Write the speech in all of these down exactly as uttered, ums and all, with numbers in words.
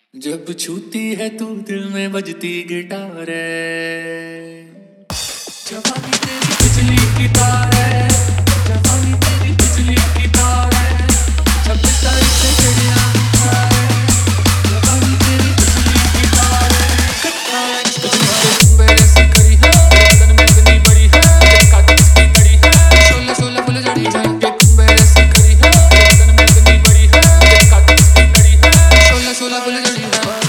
जब छूती है तू दिल में बजती गिटार है, जवानी तेरी बिजली की तार है, जवानी तेरी बिजली की तार है, छब्बीस तारीख से चिड़िया है, जवानी तेरी बिजली की तार है। तुम मेरे से करी है, बदन में इतनी बड़ी है, देखा तो किसकी तड़ी है, शोले शोले फुल जड़ी जाएंगे। तुम मेरे से करी है, बदन में इतनी बड़ी है, देखा तो किसकी तड़ी है, शोले शोले फुल जड़ी है।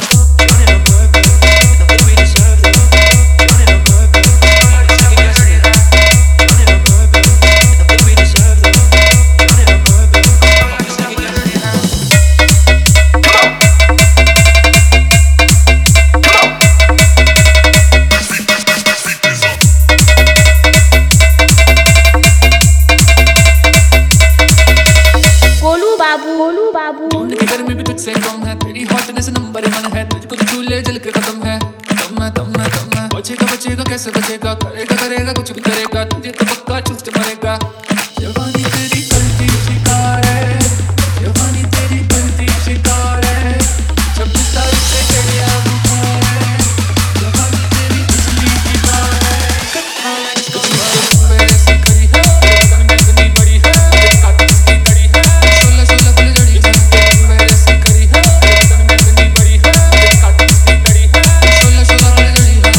बोलू बाबू ढूंढ के गर्मी भी तुझसे कम है, तेरी हॉटनेस नंबर वन है, तुझको तो झूले जल के खत्म है। तुम है तुम है तुम है, बचेगा बचेगा कैसे बचेगा, करेगा करेगा कुछ भी करेगा, तुझे तो पक्का चूस के मरेगा। जवानी तेरी करती शिकार है, जवानी तेरी करती शिकार है, छब्बीस तारीख से चिड़िया बुखार है, जवानी तेरी बिजली की तार है। तुम मेरे से करी है, बदन में इतनी बड़ी है, देखा तो किसकी तड़ी है, शोले शोले फुल जड़ी जाएंगे। तुम मेरे से करी है, बदन में इतनी बड़ी है, देखा तो किसकी तड़ी है, शोले शोले फुल जड़ी जाएंगे।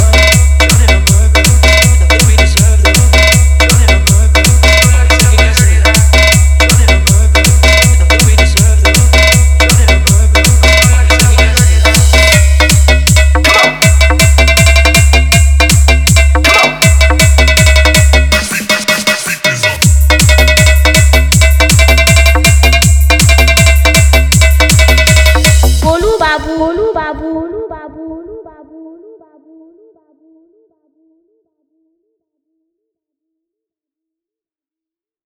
बोलू बाबू बोलू बाबू बोलू बाबू बोलू बाबू